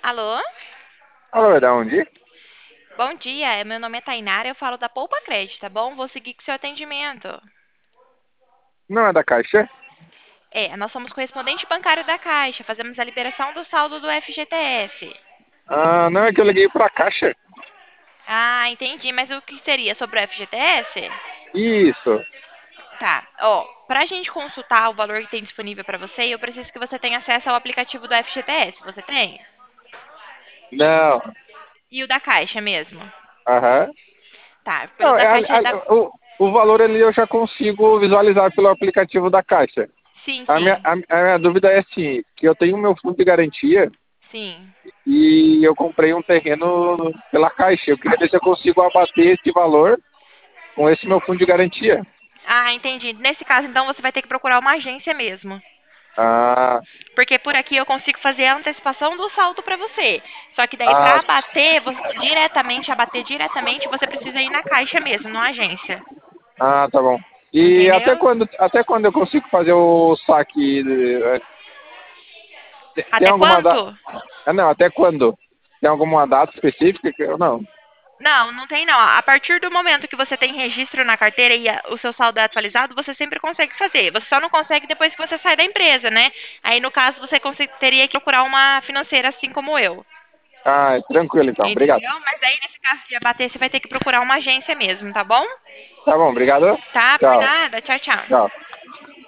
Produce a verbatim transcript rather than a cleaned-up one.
Alô? Alô, é da onde? Bom dia, meu nome é Tainara, eu falo da Poupa Crédito, tá bom? Vou seguir com o seu atendimento. Não é da Caixa? É, nós somos correspondente bancário da Caixa, fazemos a liberação do saldo do F G T S. Ah, não, é que eu liguei pra Caixa. Ah, entendi, mas o que seria sobre o F G T S? Isso. Tá, ó, pra gente consultar o valor que tem disponível pra você, eu preciso que você tenha acesso ao aplicativo do F G T S. Você tem? Não. E o da Caixa mesmo? Aham. Tá, pelo Não, da é, Caixa a- dá. a- o, o valor ali eu já consigo visualizar pelo aplicativo da Caixa. Sim, A minha, sim, a, a minha dúvida é assim, que eu tenho meu fundo de garantia sim. e eu comprei um terreno pela Caixa. Eu queria ver se eu consigo abater esse valor com esse meu fundo de garantia. Ah, entendi. Nesse caso, então, você vai ter que procurar uma agência mesmo. Ah, Porque por aqui eu consigo fazer a antecipação do saldo para você. Só que daí ah, para abater, você- diretamente, abater diretamente, você precisa ir na caixa mesmo, na agência. ah, tá bom. E até Entendeu? quando, até quando eu consigo fazer o saque? eh, Tem tem Até alguma data? quanto? Ah, não, até quando? Tem alguma data específica que eu não? Não, não tem não. A partir do momento que você tem registro na carteira e a- o seu saldo é atualizado, você sempre consegue fazer. Você só não consegue depois que você sai da empresa, né? Aí no caso você conse- teria que procurar uma financeira assim como eu. Ah, tranquilo então. Obrigado. Entendeu? Mas aí nesse caso de abater, você vai ter que procurar uma agência mesmo, tá bom? Tá bom, obrigado. Tá? Por Tchau. nada. Tchau, tchau. Tchau.